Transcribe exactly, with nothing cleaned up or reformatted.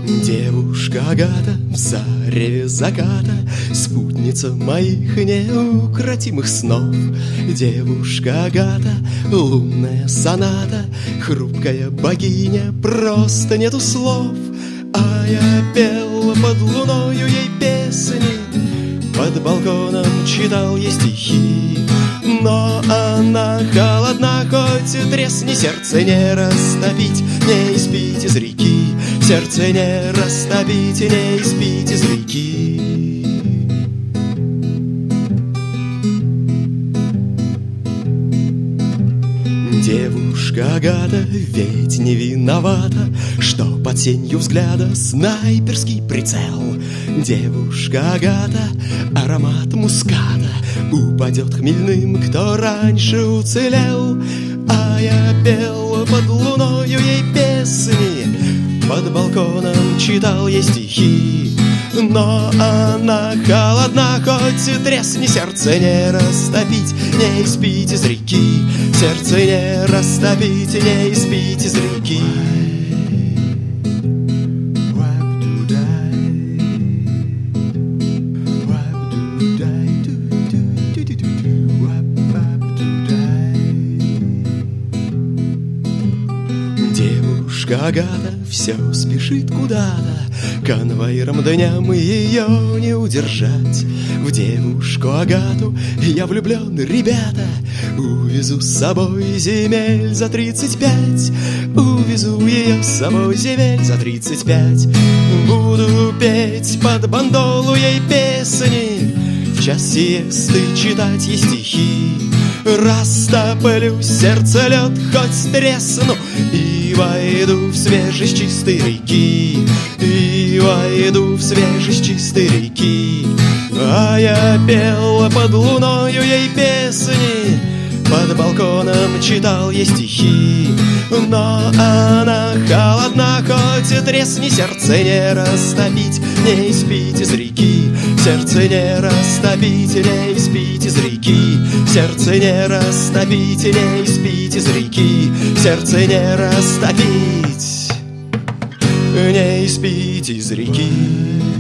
Девушка Агата в зареве заката, спутница моих неукротимых снов. Девушка Агата, лунная соната, хрупкая богиня, просто нету слов. А я пел под луною ей песни, под балконом читал ей стихи. Но она холодна, хоть тресни, сердце не растопить, не испить из реки. Сердце не растопить, не испить из реки. Девушка Агата ведь не виновата, что под сенью взгляда снайперский прицел. Девушка Агата, аромат муската, упадет хмельным, кто раньше уцелел. А я пел под луною ей песни, под балконом читал ей стихи. Но она холодна, хоть тресни, сердце не растопить, не испить из реки. Сердце не растопить, не испить из реки. Девушка Агата все спешит куда-то, конвоиром дням ее не удержать. В девушку Агату я влюблен, ребята, увезу с собой земель за тридцать пять. Увезу ее с собой земель за тридцать пять. Буду петь под бандолу ей песни, в час сиесты читать ей стихи. Растоплю сердце лед, хоть тресну, и войду в свежесть чистой реки. И войду в свежесть чистой реки. А я пел под луною ей песни, под балконом читал ей стихи. Но она холодна, хоть тресни, сердце не растопить, не испить из реки. Сердце не растопить, не испить из реки. Сердце не растопить, не испить из реки. Сердце не растопить, не испить из реки.